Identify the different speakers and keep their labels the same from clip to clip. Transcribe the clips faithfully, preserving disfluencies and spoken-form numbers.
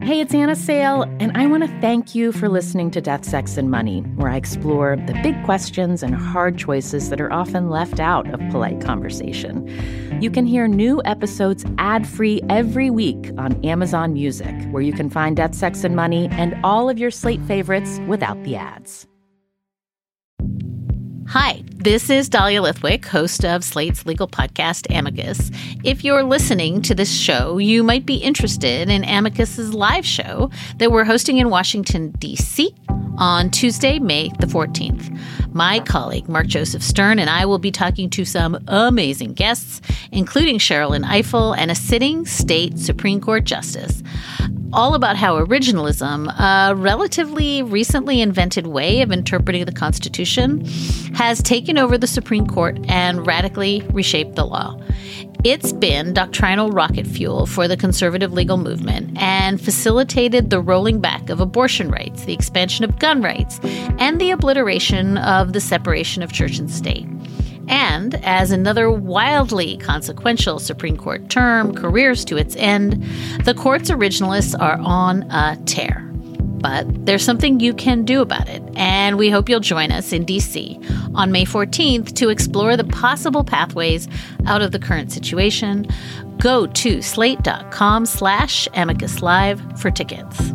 Speaker 1: Hey, it's Anna Sale, and I want to thank you for listening to Death, Sex, and Money, where I explore the big questions and hard choices that are often left out of polite conversation. You can hear new episodes ad-free every week on Amazon Music, where you can find Death, Sex, and Money and all of your Slate favorites without the ads.
Speaker 2: Hi, this is Dahlia Lithwick, host of Slate's legal podcast, Amicus. If you're listening to this show, you might be interested in Amicus's live show that we're hosting in Washington, D C on Tuesday, May the fourteenth. My colleague, Mark Joseph Stern, and I will be talking to some amazing guests, including Sherrilyn Ifill and a sitting state Supreme Court justice, all about how originalism, a relatively recently invented way of interpreting the Constitution, has taken over the Supreme Court and radically reshaped the law. It's been doctrinal rocket fuel for the conservative legal movement and facilitated the rolling back of abortion rights, the expansion of gun rights, and the obliteration of the separation of church and state. And as another wildly consequential Supreme Court term careers to its end, the court's originalists are on a tear. But there's something you can do about it, and we hope you'll join us in D C on May fourteenth to explore the possible pathways out of the current situation. Go to slate.com slash amicus live for tickets.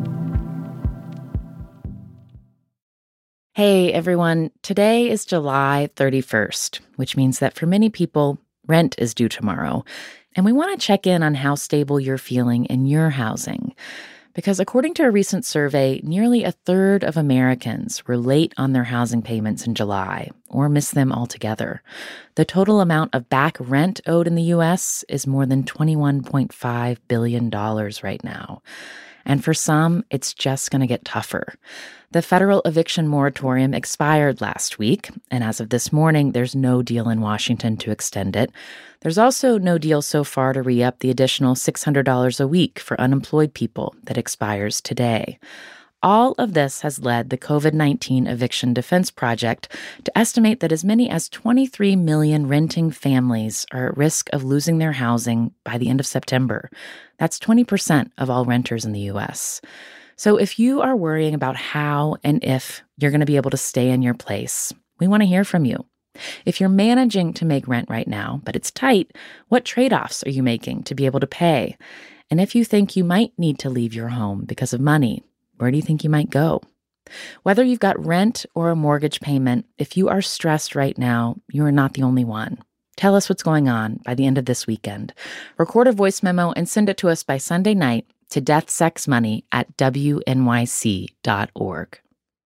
Speaker 1: Hey, everyone. Today is July thirty-first, which means that for many people, rent is due tomorrow. And we want to check in on how stable you're feeling in your housing. Because according to a recent survey, nearly a third of Americans were late on their housing payments in July or missed them altogether. The total amount of back rent owed in the U S is more than twenty-one point five billion dollars right now. And for some, it's just going to get tougher. The federal eviction moratorium expired last week, and as of this morning, there's no deal in Washington to extend it. There's also no deal so far to re-up the additional six hundred dollars a week for unemployed people that expires today. All of this has led the COVID nineteen Eviction Defense Project to estimate that as many as twenty-three million renting families are at risk of losing their housing by the end of September. That's twenty percent of all renters in the U S. So if you are worrying about how and if you're going to be able to stay in your place, we want to hear from you. If you're managing to make rent right now, but it's tight, what trade-offs are you making to be able to pay? And if you think you might need to leave your home because of money, where do you think you might go? Whether you've got rent or a mortgage payment, if you are stressed right now, you are not the only one. Tell us what's going on by the end of this weekend. Record a voice memo and send it to us by Sunday night to deathsexmoney at w n y c dot org.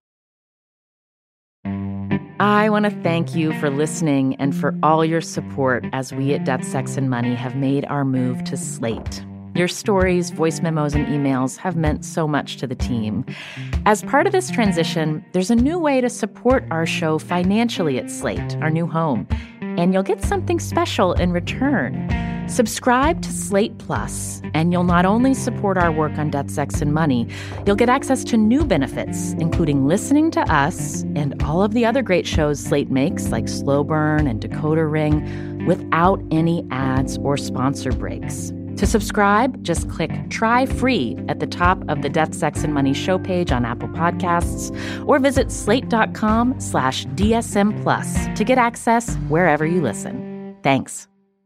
Speaker 1: I want to thank you for listening and for all your support as we at Death, Sex, and Money have made our move to Slate. Your stories, voice memos, and emails have meant so much to the team. As part of this transition, there's a new way to support our show financially at Slate, our new home, and you'll get something special in return. Subscribe to Slate Plus, and you'll not only support our work on Death, Sex, and Money, you'll get access to new benefits, including listening to us and all of the other great shows Slate makes, like Slow Burn and Decoder Ring, without any ads or sponsor breaks. To subscribe, just click Try Free at the top of the Death, Sex, and Money show page on Apple Podcasts, or visit slate.com slash DSM Plus to get access wherever you listen. Thanks.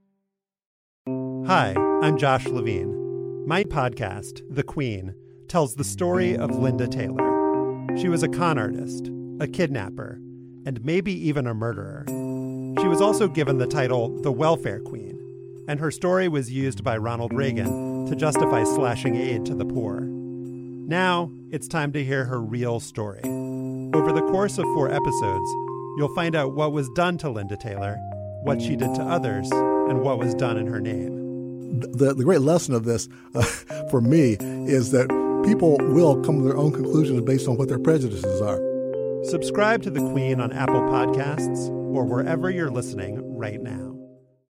Speaker 3: Hi, I'm Josh Levine. My podcast, The Queen, tells the story of Linda Taylor. She was a con artist, a kidnapper, and maybe even a murderer. She was also given the title the Welfare Queen, and her story was used by Ronald Reagan to justify slashing aid to the poor. Now, it's time to hear her real story. Over the course of four episodes, you'll find out what was done to Linda Taylor, what she did to others, and what was done in her name.
Speaker 4: The, the great lesson of this, uh, for me, is that people will come to their own conclusions based on what their prejudices are.
Speaker 3: Subscribe to The Queen on Apple Podcasts or wherever you're listening right now.